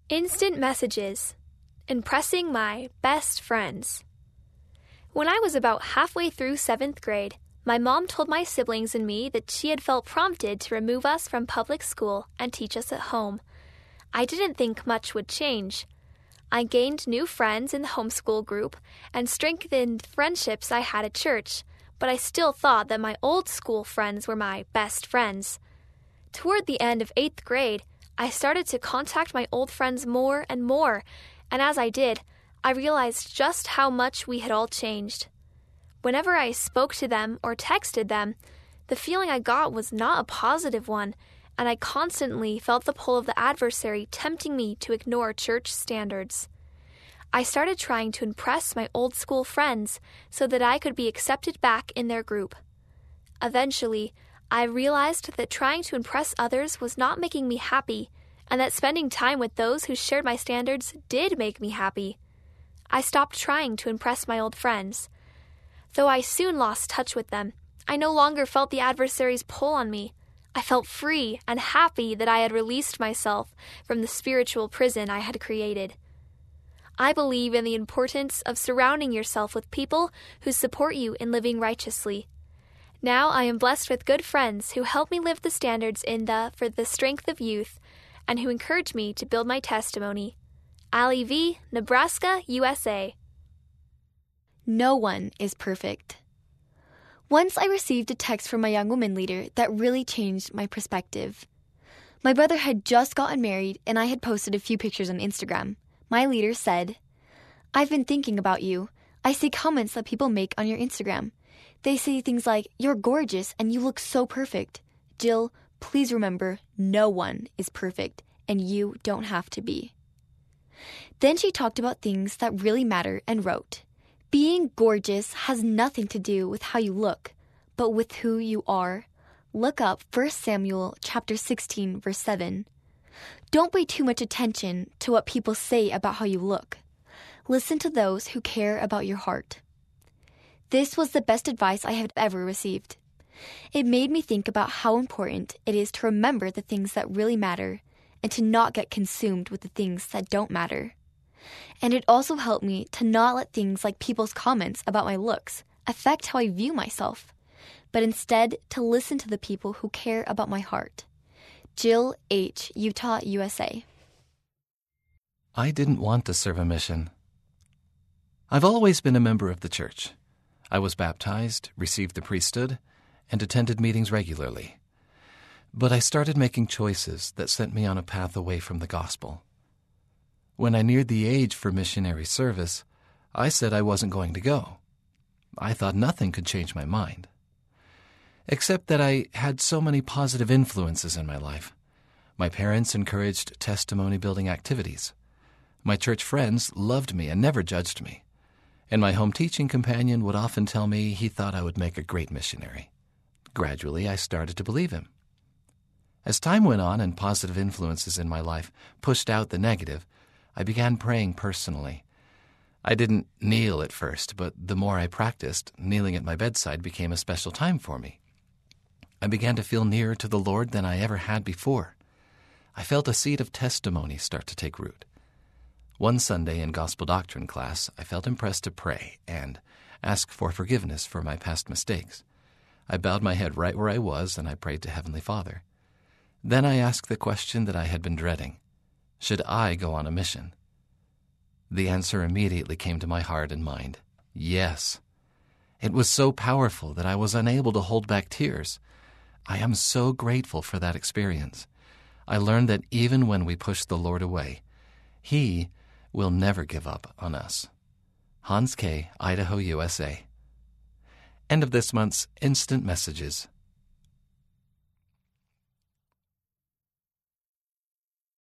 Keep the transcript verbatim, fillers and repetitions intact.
Instant messages. Impressing my best friends. When I was about halfway through seventh grade, my mom told my siblings and me that she had felt prompted to remove us from public school and teach us at home. I didn't think much would change. I gained new friends in the homeschool group and strengthened friendships I had at church, but I still thought that my old school friends were my best friends. Toward the end of eighth grade, I started to contact my old friends more and more, and as I did, I realized just how much we had all changed. Whenever I spoke to them or texted them, the feeling I got was not a positive one, and I constantly felt the pull of the adversary tempting me to ignore church standards. I started trying to impress my old school friends so that I could be accepted back in their group. Eventually, I realized that trying to impress others was not making me happy, and that spending time with those who shared my standards did make me happy. I stopped trying to impress my old friends. Though I soon lost touch with them, I no longer felt the adversary's pull on me. I felt free and happy that I had released myself from the spiritual prison I had created. I believe in the importance of surrounding yourself with people who support you in living righteously. Now I am blessed with good friends who help me live the standards in the For the Strength of Youth and who encourage me to build my testimony. Allie V., Nebraska, U S A. No one is perfect. Once I received a text from my young woman leader that really changed my perspective. My brother had just gotten married and I had posted a few pictures on Instagram. My leader said, "I've been thinking about you. I see comments that people make on your Instagram. They say things like, 'You're gorgeous and you look so perfect.' Jill, please remember, no one is perfect and you don't have to be." Then she talked about things that really matter and wrote, "Being gorgeous has nothing to do with how you look, but with who you are." Look up First Samuel chapter sixteen, verse seven. Don't pay too much attention to what people say about how you look. Listen to those who care about your heart. This was the best advice I have ever received. It made me think about how important it is to remember the things that really matter and to not get consumed with the things that don't matter. And it also helped me to not let things like people's comments about my looks affect how I view myself, but instead to listen to the people who care about my heart. Jill H., Utah, U S A. I didn't want to serve a mission. I've always been a member of the church. I was baptized, received the priesthood, and attended meetings regularly. But I started making choices that sent me on a path away from the gospel. When I neared the age for missionary service, I said I wasn't going to go. I thought nothing could change my mind. Except that I had so many positive influences in my life. My parents encouraged testimony-building activities. My church friends loved me and never judged me. And my home teaching companion would often tell me he thought I would make a great missionary. Gradually, I started to believe him. As time went on and positive influences in my life pushed out the negative, I began praying personally. I didn't kneel at first, but the more I practiced, kneeling at my bedside became a special time for me. I began to feel nearer to the Lord than I ever had before. I felt a seed of testimony start to take root. One Sunday in gospel doctrine class, I felt impressed to pray and ask for forgiveness for my past mistakes. I bowed my head right where I was and I prayed to Heavenly Father. Then I asked the question that I had been dreading. Should I go on a mission? The answer immediately came to my heart and mind. Yes. It was so powerful that I was unable to hold back tears. I am so grateful for that experience. I learned that even when we push the Lord away, He will never give up on us. Hans K., Idaho, U S A. End of this month's Instant Messages.